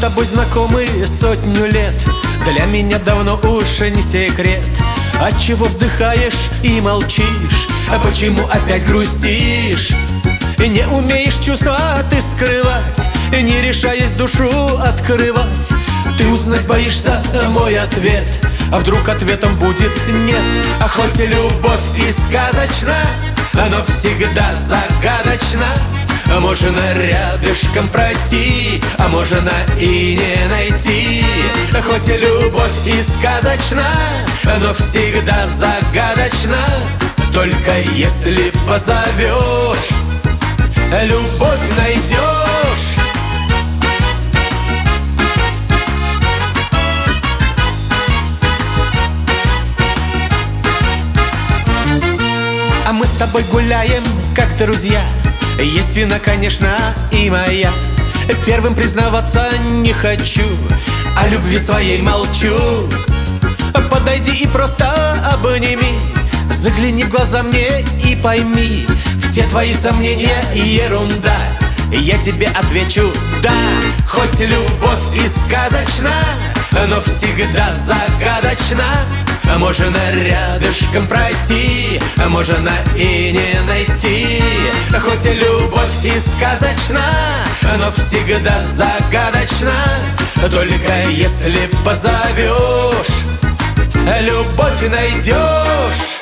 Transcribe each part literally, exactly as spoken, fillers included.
тобой знакомы сотню лет. Для меня давно уж не секрет. Отчего вздыхаешь и молчишь? А почему опять грустишь? И не умеешь чувства ты скрывать, не решаясь душу открывать. Ты узнать боишься мой ответ, а вдруг ответом будет нет? А хоть и любовь и сказочна, но всегда загадочна. А можно рядышком пройти, а можно и не найти. Хоть и любовь и сказочна, но всегда загадочна. Только если позовешь, любовь найдешь. А мы с тобой гуляем, как друзья. Есть вина, конечно, и моя. Первым признаваться не хочу, о любви своей молчу. Подойди и просто обними, загляни в глаза мне и пойми: все твои сомнения и ерунда. Я тебе отвечу да. Хоть любовь и сказочна, но всегда загадочна. А можно рядышком пройти, а можно и не найти. Хоть и любовь и сказочна, но всегда загадочна. Только если позовешь, любовь найдешь.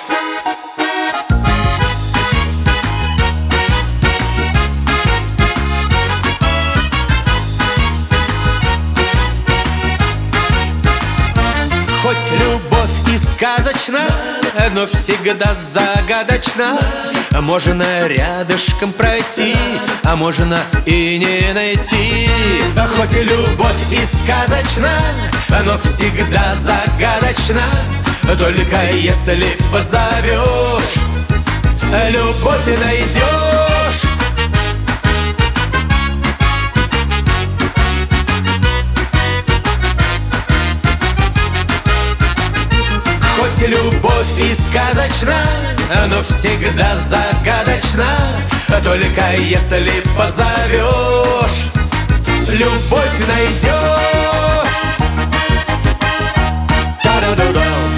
Хоть любовь и сказочна, но всегда загадочна. Можно рядышком пройти, а можно и не найти. Хоть и любовь и сказочна, но всегда загадочна. Только если позовешь, любовь найдешь. Хоть любовь и сказочна, но всегда загадочна. Только если позовешь, любовь найдешь. Та-да-да-да.